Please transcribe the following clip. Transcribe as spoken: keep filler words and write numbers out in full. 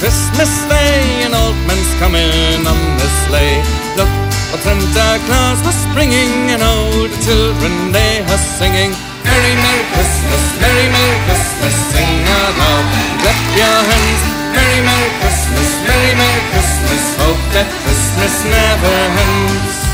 Christmas sleigh, an old man's coming on the sleigh. Look what Santa Claus was bringing, and all the children they are singing. Merry, Merry Christmas, Merry, Merry Christmas, sing aloud, clap your hands. Merry, Merry Christmas, Merry, Merry Christmas, hope that Christmas never ends.